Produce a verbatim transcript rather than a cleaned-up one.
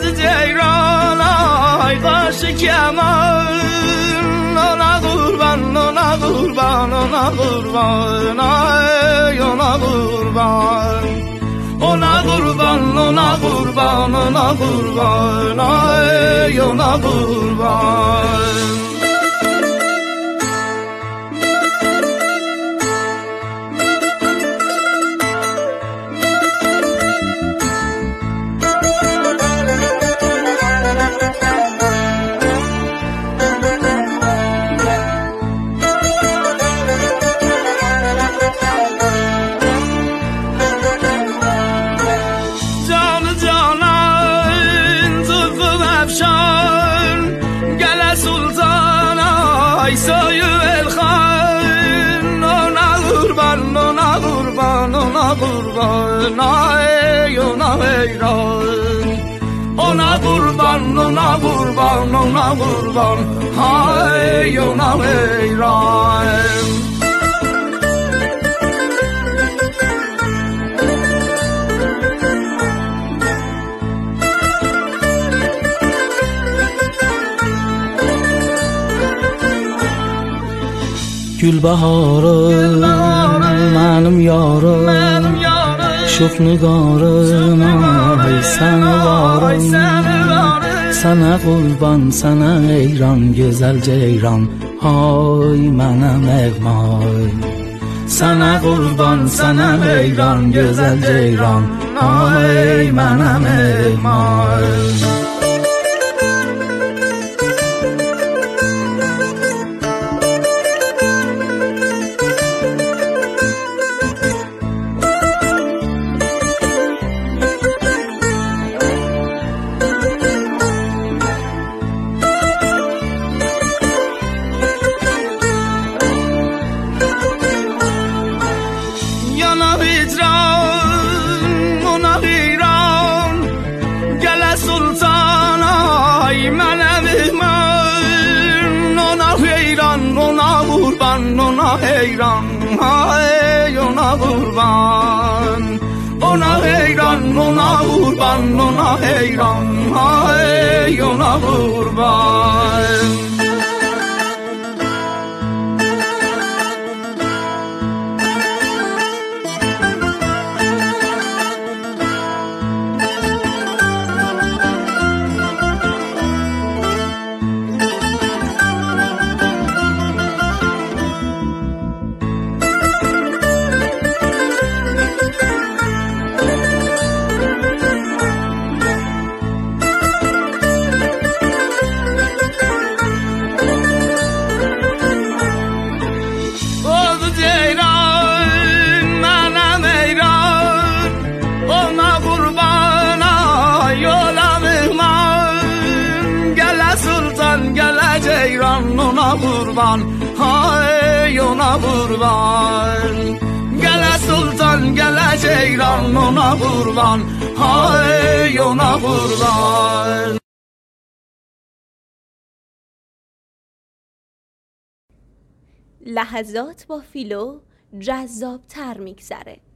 جیران آی قاش کمان اونا قربان اونا قربان اونا قربان آی اونا قربان اونا قربان اونا قربان اونا قربان آی اونا قربان قربان آی اونا ایران اونا قربان اونا قربان اونا قربان آی اونا ایران گل بهارم منم یارم شوخ نگارم آی سنوارم سنه قربان سنه ایران گزل جیران های منم اغمای سنه قربان سنه ایران گزل جیران های منم اغمای ایران های اونا قربان اونا ایران اونا قربان اونا ایران های اونا قربان قربان های اونا قربان گل سلطان گل جیران اونا قربان های اونا قربان. لحظات با فیلو جذاب تر میگذره.